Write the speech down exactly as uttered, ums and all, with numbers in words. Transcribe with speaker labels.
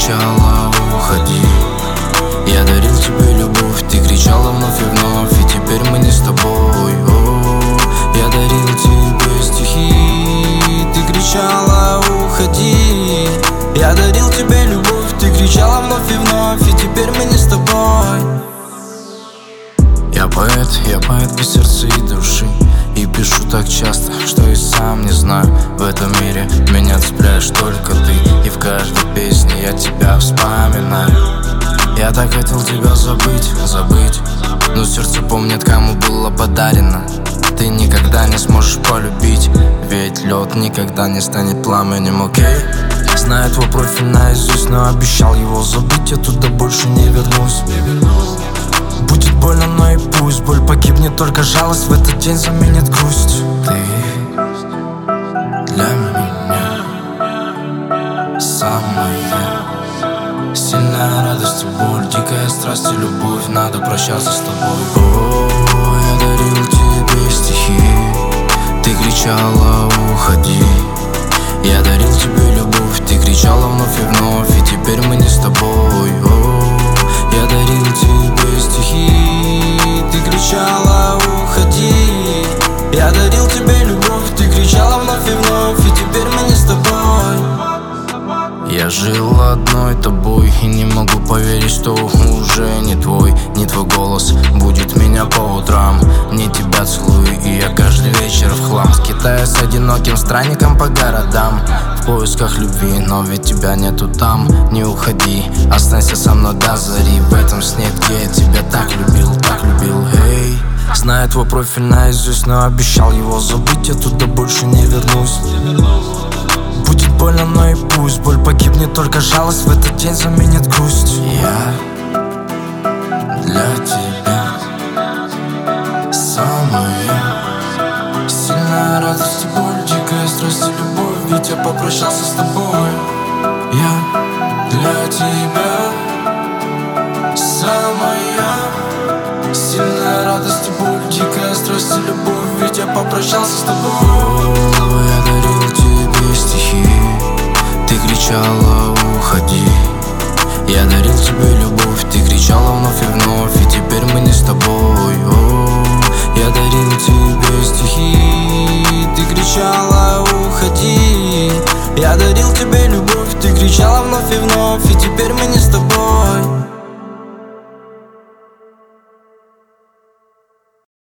Speaker 1: кричала: уходи. Я дарил тебе любовь, ты кричала вновь и вновь, и теперь мы не с тобой. О, я дарил тебе стихи, ты кричала: уходи. Я дарил тебе любовь, ты кричала вновь и вновь, и теперь мы не с тобой. Я поэт, я поэт без сердца и души, и пишу так часто, что и сам не знаю. В этом мире меня цепляешь только ты, и в каждой песне я тебя вспоминаю. Я так хотел тебя забыть, забыть, но сердце помнит, кому было подарено. Ты никогда не сможешь полюбить, ведь лед никогда не станет пламенем, окей? Знаю твой профиль наизусть, но обещал его забыть, я туда больше не вернусь. Будет больно, но и пусть боль погибнет, только жалость в этот день заменит грусть. Ты для меня самая сильная радость и боль, дикая страсть и любовь, надо прощаться с тобой. О, я дарил тебе стихи, ты кричала: уходи. Я дарил тебе любовь, ты кричала вновь и вновь, и теперь мы не с тобой. О, я дарил тебе стихи, ты кричала: уходи. Я дарил тебе любовь, ты кричала вновь и вновь, и теперь мы не с тобой. Я жил одной тобой и не могу поверить, что уже не твой. Не твой голос будет меня по утрам, не тебя целую, и я каждый вечер в хлам, скитаясь одиноким странником по городам, в поисках любви, но ведь тебя нету там. Не уходи, останься со мной до зари, в этом сне, где я тебя так любил, так любил. Эй, знаю твой профиль наизусть, но обещал его забыть, я туда больше не вернусь. Будет больно, но и пусть боль погибнет, только жалость в этот день заменит грусть. Я для тебя самая сильная радость и боль, дикая страсть и любовь, ведь я попрощался с тобой. Я для тебя самая сильная радость и боль, дикая страсть и любовь, ведь я попрощался с тобой. О, я дарил тебе стихи, ты кричала: уходи. Я дарил тебе любовь, ты кричала вновь и вновь, и теперь мы не с тобой. О, я дарил тебе стихи, ты кричала: уходи. Я дарил тебе любовь, ты кричала вновь и вновь, и теперь мы не с тобой.